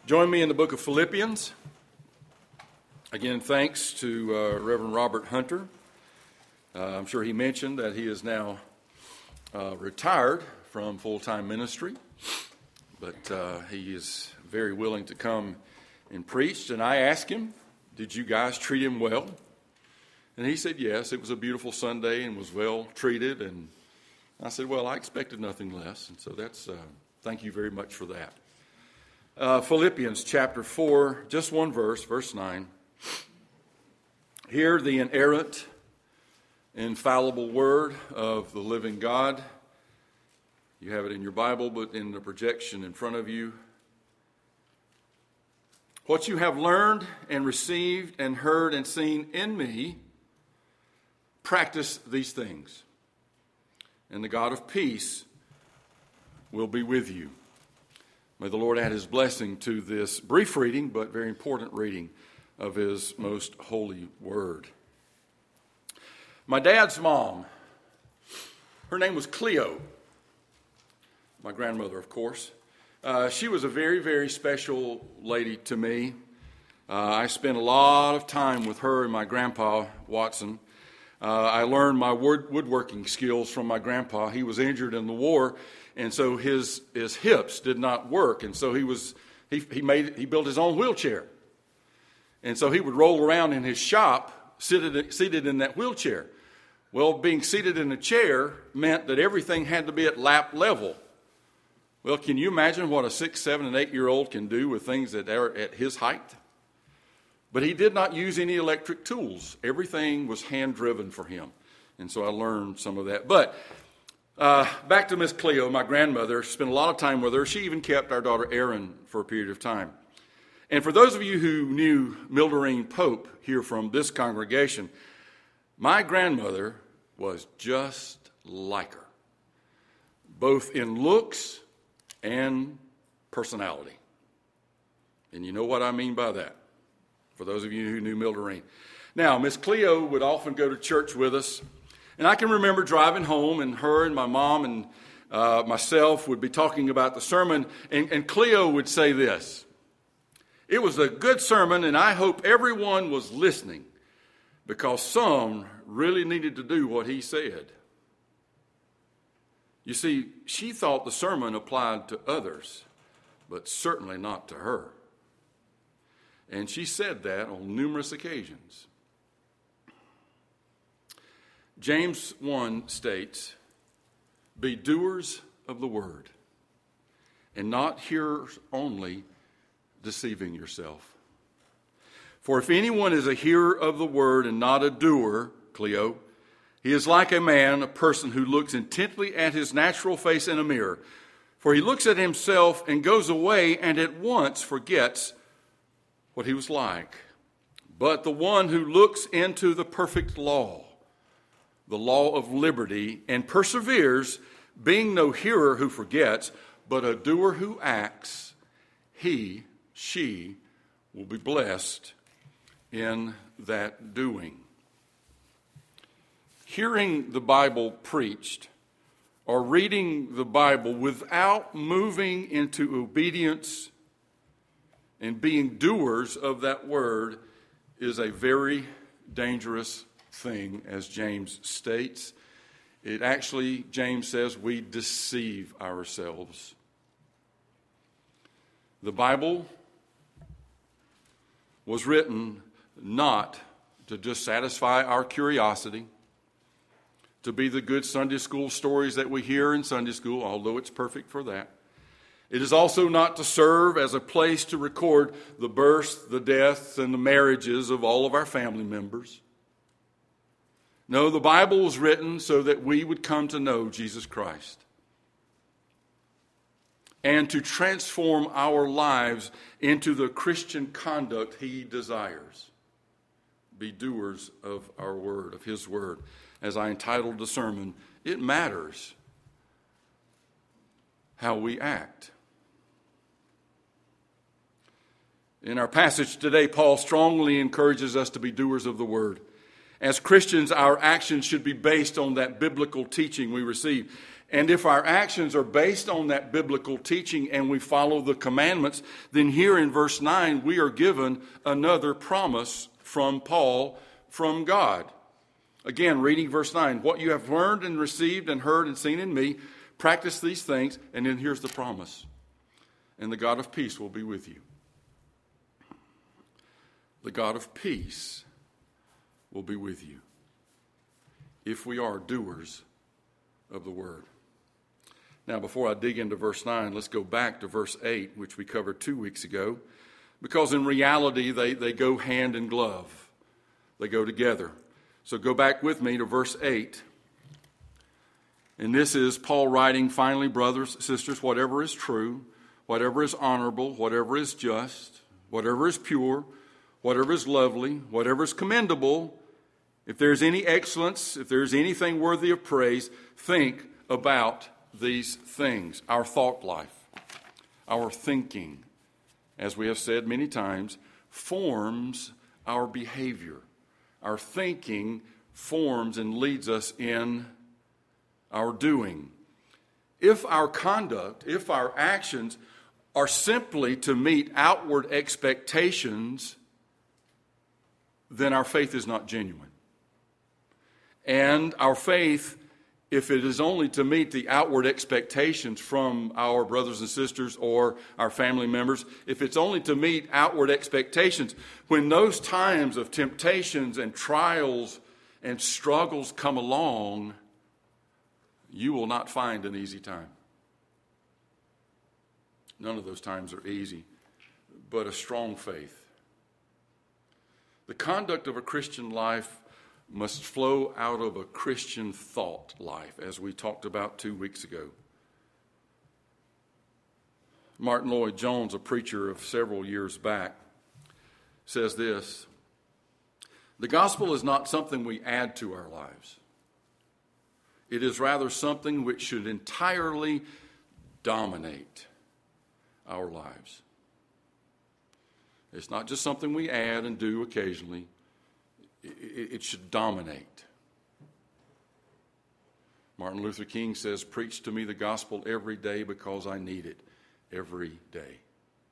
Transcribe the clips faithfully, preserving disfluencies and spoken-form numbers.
Join me in the book of Philippians. Again, thanks to uh, Reverend Robert Hunter. Uh, I'm sure he mentioned that he is now uh, retired from full-time ministry, but uh, he is very willing to come and preach. And I asked him, did you guys treat him well? And he said, yes, it was a beautiful Sunday and was well treated. And I said, well, I expected nothing less. And so that's, uh, thank you very much for that. Uh, Philippians chapter four, just one verse, verse nine. Hear the inerrant, infallible word of the living God. You have it in your Bible, but in the projection in front of you. What you have learned and received and heard and seen in me, practice these things, and the God of peace will be with you. May the Lord add his blessing to this brief reading, but very important reading of his most holy word. My dad's mom, her name was Cleo, my grandmother, of course. Uh, she was a very, very special lady to me. Uh, I spent a lot of time with her and my grandpa, Watson. Uh, I learned my wood, woodworking skills from my grandpa. He was injured in the war, and so his his hips did not work, and so he was he he made he built his own wheelchair, and so he would roll around in his shop seated seated in that wheelchair. Well, being seated in a chair meant that everything had to be at lap level. Well, can you imagine what a six, seven, and eight year old can do with things that are at his height? But he did not use any electric tools. Everything was hand-driven for him. And so I learned some of that. But uh, back to Miss Cleo, my grandmother, spent a lot of time with her. She even kept our daughter Erin for a period of time. And for those of you who knew Mildureen Pope here from this congregation, my grandmother was just like her, both in looks and personality. And you know what I mean by that, for those of you who knew Mildureen. Now, Miss Cleo would often go to church with us, and I can remember driving home, and her and my mom and uh, myself would be talking about the sermon, and, and Cleo would say this: it was a good sermon, and I hope everyone was listening, because some really needed to do what he said. You see, she thought the sermon applied to others, but certainly not to her. And she said that on numerous occasions. James one states, be doers of the word, and not hearers only, deceiving yourself. For if anyone is a hearer of the word and not a doer, Cleo, he is like a man, a person who looks intently at his natural face in a mirror. For he looks at himself and goes away and at once forgets what he was like. But the one who looks into the perfect law, the law of liberty, and perseveres, being no hearer who forgets, but a doer who acts, he, she, will be blessed in that doing. Hearing the Bible preached or reading the Bible without moving into obedience and being doers of that word is a very dangerous thing, as James states. It actually, James says, we deceive ourselves. The Bible was written not to just satisfy our curiosity, to be the good Sunday school stories that we hear in Sunday school, although it's perfect for that. It is also not to serve as a place to record the births, the deaths, and the marriages of all of our family members. No, the Bible was written so that we would come to know Jesus Christ and to transform our lives into the Christian conduct he desires. Be doers of our word, of his word. As I entitled the sermon, it matters how we act. In our passage today, Paul strongly encourages us to be doers of the word. As Christians, our actions should be based on that biblical teaching we receive. And if our actions are based on that biblical teaching and we follow the commandments, then here in verse nine, we are given another promise from Paul, from God. Again, reading verse nine, what you have learned and received and heard and seen in me, practice these things. And then here's the promise. And the God of peace will be with you. The God of peace will be with you if we are doers of the word. Now, before I dig into verse nine, let's go back to verse eight, which we covered two weeks ago, because in reality, they, they go hand in glove. They go together. So go back with me to verse eight. And this is Paul writing, finally, brothers, sisters, whatever is true, whatever is honorable, whatever is just, whatever is pure, whatever is lovely, whatever is commendable, if there's any excellence, if there's anything worthy of praise, think about these things. Our thought life, our thinking, as we have said many times, forms our behavior. Our thinking forms and leads us in our doing. If our conduct, if our actions are simply to meet outward expectations, then our faith is not genuine. And our faith, if it is only to meet the outward expectations from our brothers and sisters or our family members, if it's only to meet outward expectations, when those times of temptations and trials and struggles come along, you will not find an easy time. None of those times are easy, but a strong faith. The conduct of a Christian life must flow out of a Christian thought life, as we talked about two weeks ago. Martin Lloyd-Jones, a preacher of several years back, says this: the gospel is not something we add to our lives. It is rather something which should entirely dominate our lives. It's not just something we add and do occasionally. It should dominate. Martin Luther King says, preach to me the gospel every day because I need it every day.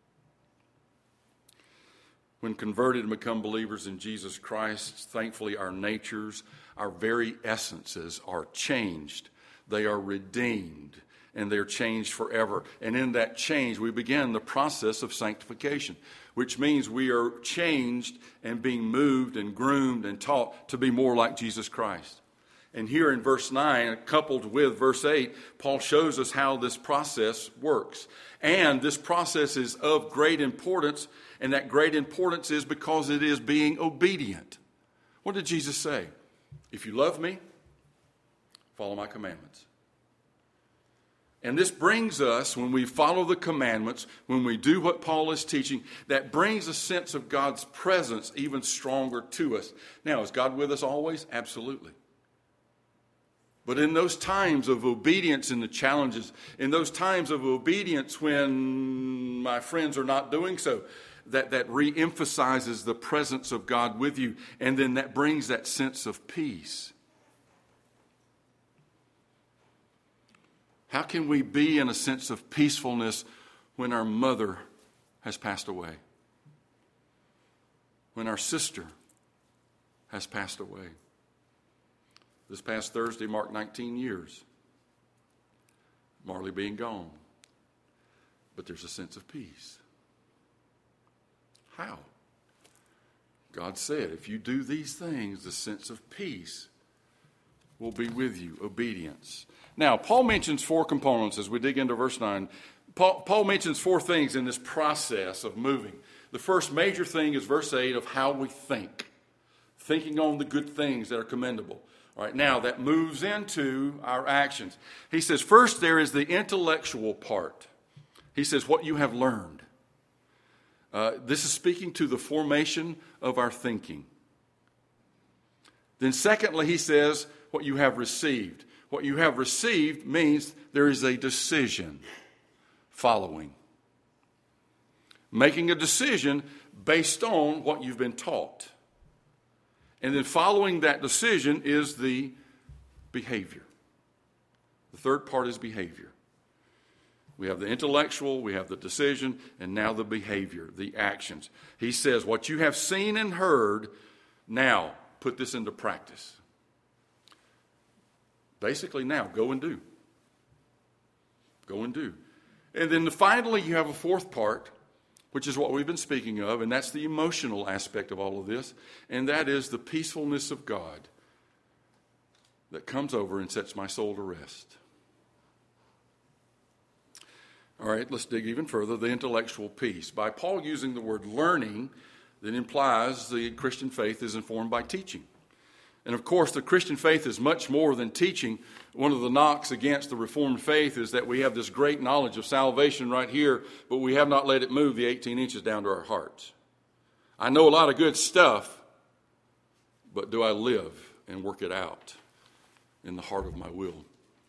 When converted and become believers in Jesus Christ, thankfully our natures, our very essences are changed. They are redeemed, and they're changed forever. And in that change, we begin the process of sanctification, which means we are changed and being moved and groomed and taught to be more like Jesus Christ. And here in verse nine, coupled with verse eight, Paul shows us how this process works. And this process is of great importance, and that great importance is because it is being obedient. What did Jesus say? If you love me, follow my commandments. And this brings us, when we follow the commandments, when we do what Paul is teaching, that brings a sense of God's presence even stronger to us. Now, is God with us always? Absolutely. But in those times of obedience and the challenges, in those times of obedience when my friends are not doing so, that, that re-emphasizes the presence of God with you, and then that brings that sense of peace. How can we be in a sense of peacefulness when our mother has passed away? When our sister has passed away? This past Thursday marked nineteen years. Marley being gone. But there's a sense of peace. How? God said, if you do these things, the sense of peace will be with you. Obedience. Now, Paul mentions four components as we dig into verse nine. Paul, Paul mentions four things in this process of moving. The first major thing is verse eight of how we think. Thinking on the good things that are commendable. All right, now that moves into our actions. He says, first there is the intellectual part. He says, what you have learned. Uh, this is speaking to the formation of our thinking. Then secondly, he says, what you have received. What you have received means there is a decision following. Making a decision based on what you've been taught. And then following that decision is the behavior, the The third part is behavior. We have the intellectual, we have the decision, and now the behavior, the actions. He says, what you have seen and heard, now put this into practice. Basically now, go and do. Go and do. And then finally, you have a fourth part, which is what we've been speaking of, and that's the emotional aspect of all of this, and that is the peacefulness of God that comes over and sets my soul to rest. All right, let's dig even further, the intellectual piece. By Paul using the word learning, that implies the Christian faith is informed by teaching. And of course, the Christian faith is much more than teaching. One of the knocks against the Reformed faith is that we have this great knowledge of salvation right here, but we have not let it move the eighteen inches down to our hearts. I know a lot of good stuff, but do I live and work it out in the heart of my will?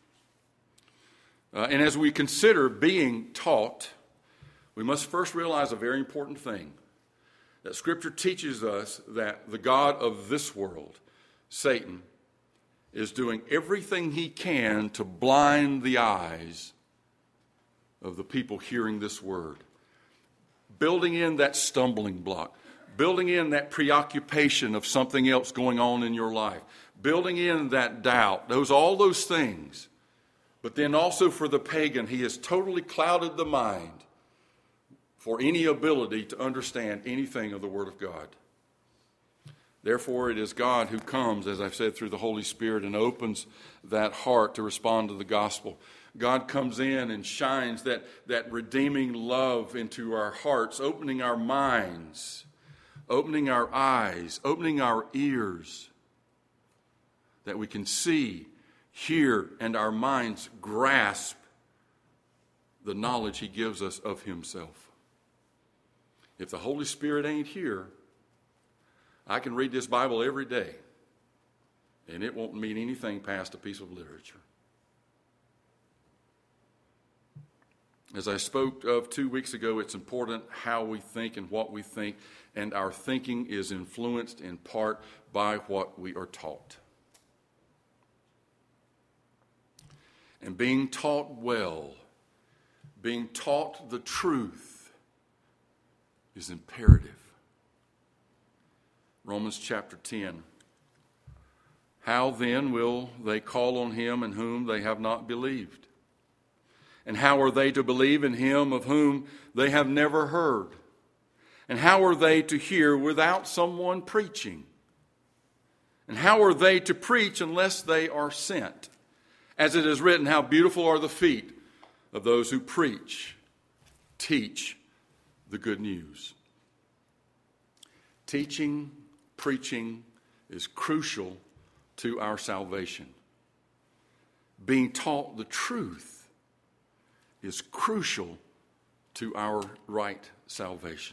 Uh, and as we consider being taught, we must first realize a very important thing, that Scripture teaches us that the God of this world, Satan, is doing everything he can to blind the eyes of the people hearing this word, building in that stumbling block, building in that preoccupation of something else going on in your life, building in that doubt, those all those things. But then also for the pagan, he has totally clouded the mind for any ability to understand anything of the Word of God. Therefore, it is God who comes, as I've said, through the Holy Spirit and opens that heart to respond to the gospel. God comes in and shines that, that redeeming love into our hearts, opening our minds, opening our eyes, opening our ears, that we can see, hear, and our minds grasp the knowledge he gives us of himself. If the Holy Spirit ain't here, I can read this Bible every day, and it won't mean anything past a piece of literature. As I spoke of two weeks ago, it's important how we think and what we think, and our thinking is influenced in part by what we are taught. And being taught well, being taught the truth, is imperative. Romans chapter ten. How then will they call on him in whom they have not believed? And how are they to believe in him of whom they have never heard? And how are they to hear without someone preaching? And how are they to preach unless they are sent? As it is written, how beautiful are the feet of those who preach, teach the good news. Teaching, preaching is crucial to our salvation. Being taught the truth is crucial to our right salvation.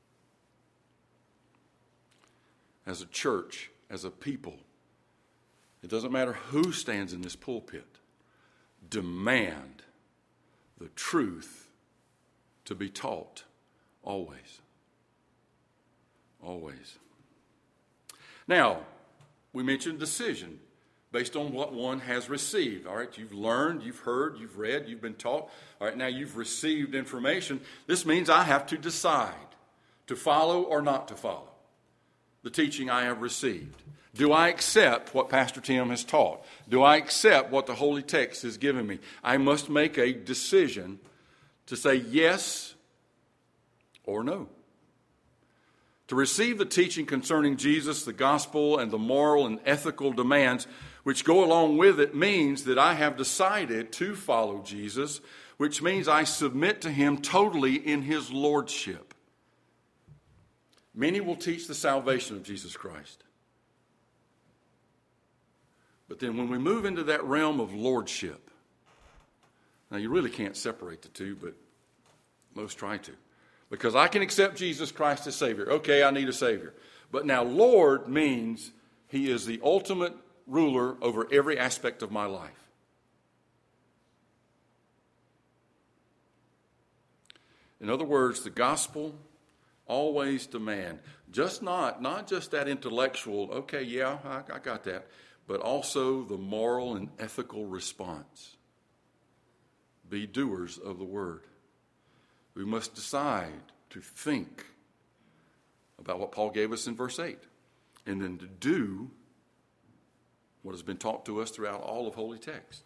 As a church, as a people, it doesn't matter who stands in this pulpit, demand the truth to be taught always. Always. Now, we mentioned decision based on what one has received. All right, you've learned, you've heard, you've read, you've been taught. All right, now you've received information. This means I have to decide to follow or not to follow the teaching I have received. Do I accept what Pastor Tim has taught? Do I accept what the Holy Text has given me? I must make a decision to say yes or no. To receive the teaching concerning Jesus, the gospel, and the moral and ethical demands which go along with it means that I have decided to follow Jesus, which means I submit to him totally in his lordship. Many will teach the salvation of Jesus Christ. But then when we move into that realm of lordship, now you really can't separate the two, but most try to. Because I can accept Jesus Christ as Savior. Okay, I need a Savior. But now Lord means he is the ultimate ruler over every aspect of my life. In other words, the gospel always demand, just not, not just that intellectual, okay, yeah, I, I got that, but also the moral and ethical response. be doers of the word. We must decide to think about what Paul gave us in verse eight, and then to do what has been taught to us throughout all of Holy Text.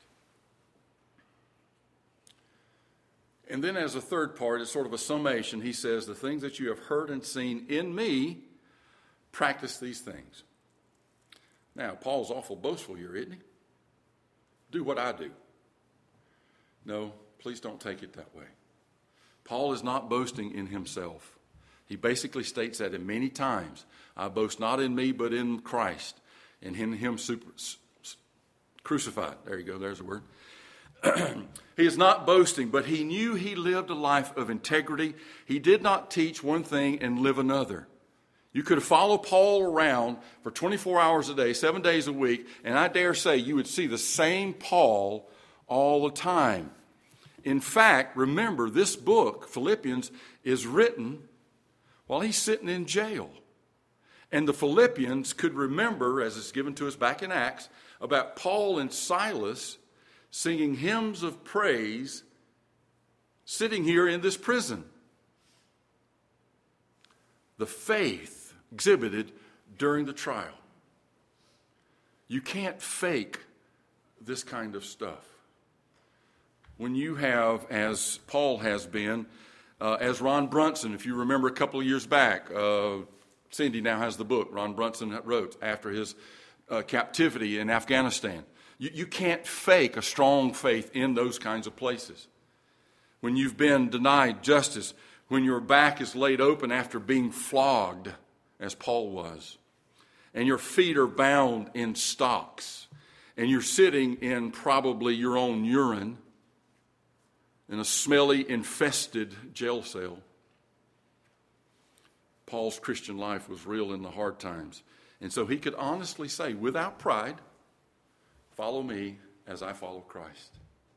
And then as a third part, it's sort of a summation. He says, the things that you have heard and seen in me, practice these things. Now, Paul's awful boastful here, isn't he? Do what I do. No, please don't take it that way. Paul is not boasting in himself. He basically states that in many times. I boast not in me, but in Christ, and in him super, crucified. There you go, there's the word. He is not boasting, but he knew he lived a life of integrity. He did not teach one thing and live another. You could follow Paul around for twenty-four hours a day, seven days a week, and I dare say you would see the same Paul all the time. In fact, remember, this book, Philippians, is written while he's sitting in jail. And the Philippians could remember, as it's given to us back in Acts, about Paul and Silas singing hymns of praise sitting here in this prison. The faith exhibited during the trial. You can't fake this kind of stuff. When you have, as Paul has been, uh, as Ron Brunson, if you remember a couple of years back, uh, Cindy now has the book Ron Brunson wrote after his uh, captivity in Afghanistan. You, you can't fake a strong faith in those kinds of places. When you've been denied justice, when your back is laid open after being flogged, as Paul was, and your feet are bound in stocks, and you're sitting in probably your own urine in a smelly, infested jail cell. Paul's Christian life was real in the hard times. And so he could honestly say, without pride, follow me as I follow Christ.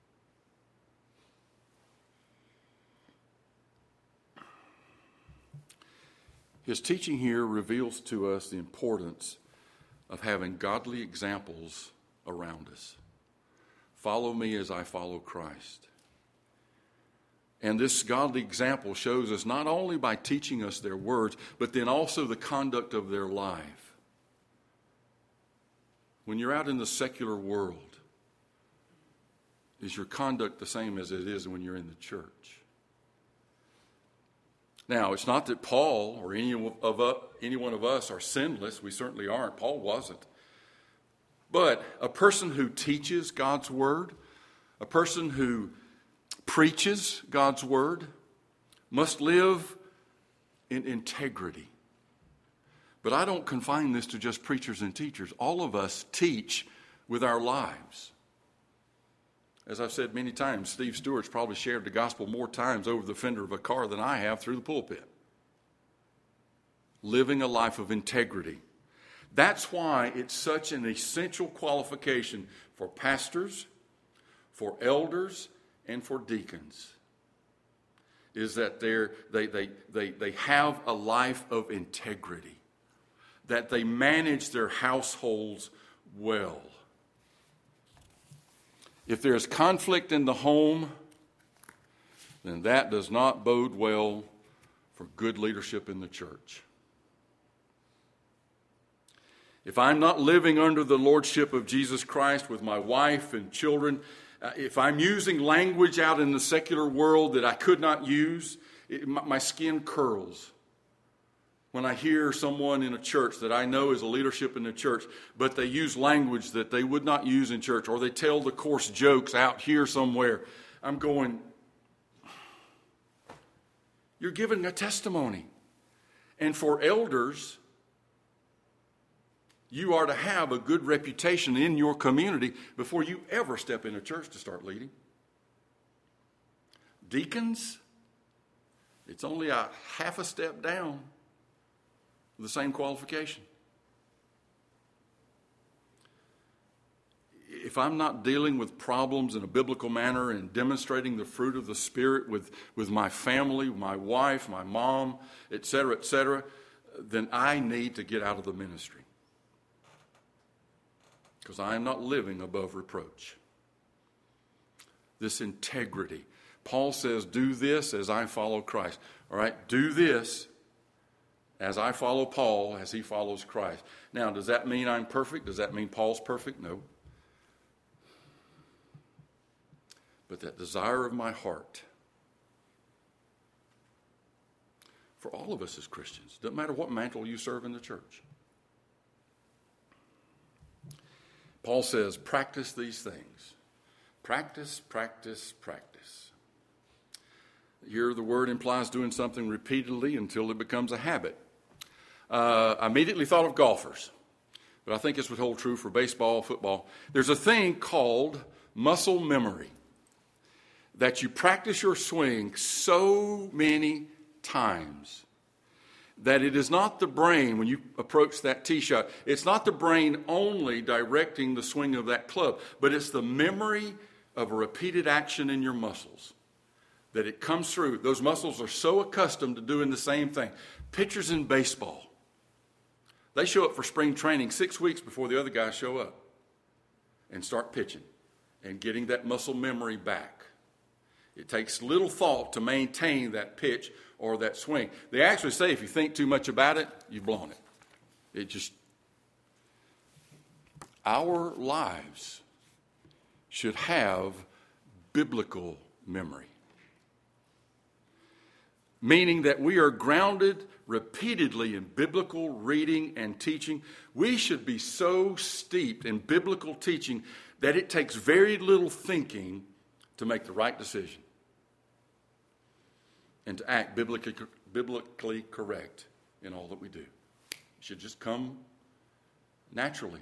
His teaching here reveals to us the importance of having godly examples around us. Follow me as I follow Christ. And this godly example shows us not only by teaching us their words, but then also the conduct of their life. When you're out in the secular world, is your conduct the same as it is when you're in the church? Now, it's not that Paul or any of us, any one of us are sinless. We certainly aren't. Paul wasn't. But a person who teaches God's word, a person who preaches God's word, must live in integrity. But I don't confine this to just preachers and teachers. All of us teach with our lives. As I've said many times, Steve Stewart's probably shared the gospel more times over the fender of a car than I have through the pulpit. Living a life of integrity. That's why it's such an essential qualification for pastors, for elders, and for deacons, is that they're, they, they, they, they have a life of integrity, that they manage their households well. If there's conflict in the home, then that does not bode well for good leadership in the church. If I'm not living under the lordship of Jesus Christ with my wife and children, uh, if I'm using language out in the secular world that I could not use, it, my, my skin curls when I hear someone in a church that I know is a leadership in the church, but they use language that they would not use in church, or they tell the coarse jokes out here somewhere. I'm going, you're giving a testimony. And for elders, you are to have a good reputation in your community before you ever step in a church to start leading. Deacons, it's only a half a step down. The same qualification. If I'm not dealing with problems in a biblical manner and demonstrating the fruit of the Spirit with, with my family, my wife, my mom, et cetera, et cetera, then I need to get out of the ministry. Because I am not living above reproach. this integrity. Paul says, do this as I follow Christ. All right, do this as I follow Paul, as he follows Christ. Now, does that mean I'm perfect? Does that mean Paul's perfect? No. But that desire of my heart, for all of us as Christians, doesn't matter what mantle you serve in the church. Paul says, practice these things. Practice, practice, practice. Here the word implies doing something repeatedly until it becomes a habit. Uh, I immediately thought of golfers, but I think this would hold true for baseball, football. There's a thing called muscle memory, that you practice your swing so many times that it is not the brain, when you approach that tee shot, it's not the brain only directing the swing of that club, but it's the memory of a repeated action in your muscles, that it comes through. Those muscles are so accustomed to doing the same thing. Pitchers in baseball, they show up for spring training six weeks before the other guys show up and start pitching and getting that muscle memory back. It takes little thought to maintain that pitch or that swing. They actually say if you think too much about it, you've blown it. It just, our lives should have biblical memory. Meaning that we are grounded repeatedly in biblical reading and teaching. We should be so steeped in biblical teaching that it takes very little thinking to make the right decision and to act biblically, biblically correct in all that we do. It should just come naturally.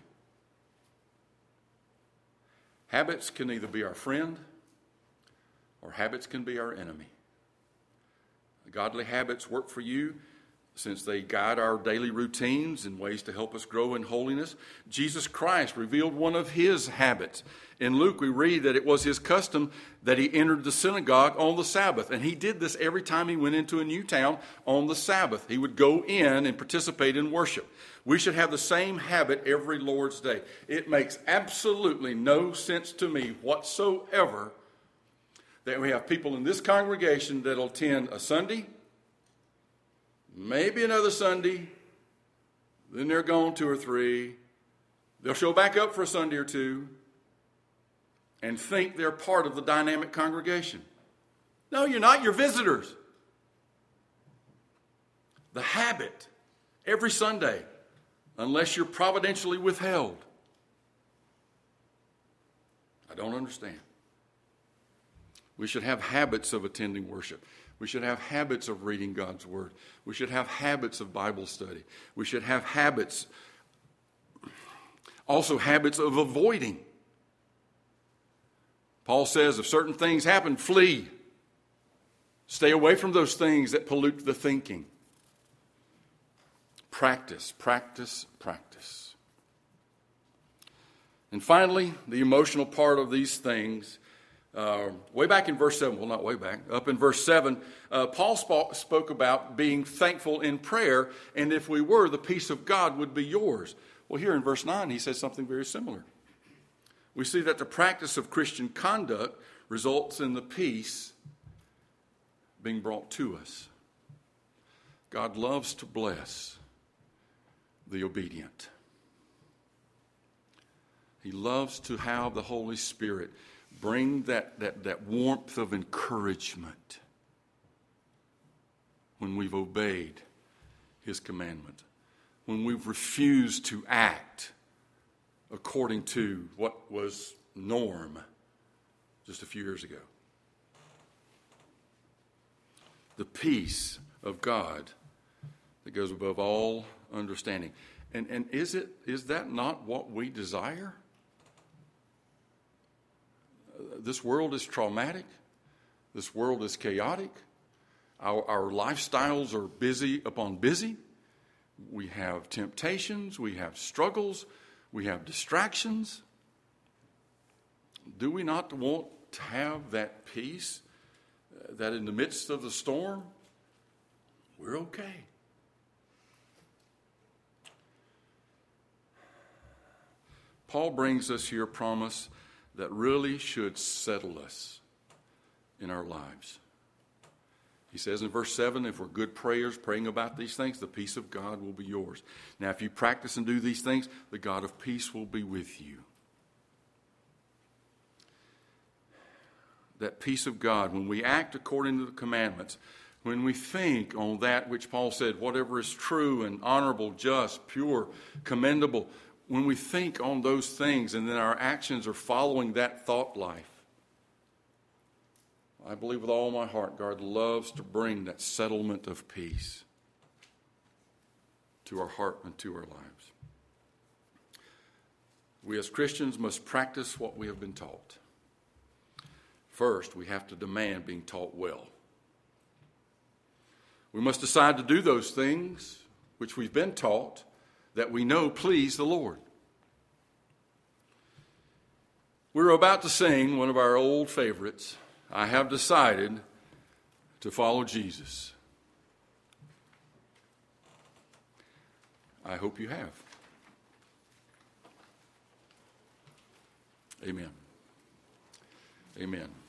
Habits can either be our friend or habits can be our enemy. Godly habits work for you since they guide our daily routines and ways to help us grow in holiness. Jesus Christ revealed one of his habits. In Luke, we read that it was his custom that he entered the synagogue on the Sabbath. And he did this every time he went into a new town on the Sabbath. He would go in and participate in worship. We should have the same habit every Lord's Day. It makes absolutely no sense to me whatsoever that we have people in this congregation that'll attend a Sunday, maybe another Sunday, then they're gone two or three. They'll show back up for a Sunday or two and think they're part of the dynamic congregation. No, you're not. You're visitors. The habit, every Sunday, unless you're providentially withheld. I don't understand. We should have habits of attending worship. We should have habits of reading God's Word. We should have habits of Bible study. We should have habits, also habits of avoiding. Paul says if certain things happen, flee. Stay away from those things that pollute the thinking. Practice, practice, practice. And finally, the emotional part of these things. Uh, way back in verse seven, well, not way back, up in verse seven, uh, Paul spoke, spoke about being thankful in prayer, and if we were, the peace of God would be yours. Well, here in verse nine, he says something very similar. We see that the practice of Christian conduct results in the peace being brought to us. God loves to bless the obedient. He loves to have the Holy Spirit bring that, that, that warmth of encouragement when we've obeyed his commandment, when we've refused to act according to what was norm just a few years ago. The peace of God that goes above all understanding. And, and is it is that not what we desire? This world is traumatic. This world is chaotic. Our, our lifestyles are busy upon busy. We have temptations. We have struggles. We have distractions. Do we not want to have that peace, uh, that in the midst of the storm, we're okay? Paul brings us here a promise that really should settle us. in our lives. He says in verse seven, if we're good prayers, praying about these things, the peace of God will be yours. Now, if you practice and do these things, the God of peace will be with you. That peace of God, when we act according to the commandments, when we think on that which Paul said, whatever is true and honorable, just, pure, commendable, when we think on those things and then our actions are following that thought life, I believe with all my heart God loves to bring that settlement of peace to our heart and to our lives. We as Christians must practice what we have been taught. First, we have to demand being taught well. We must decide to do those things which we've been taught that we know please the Lord. We're about to sing one of our old favorites, I have decided to follow Jesus. I hope you have. Amen. Amen.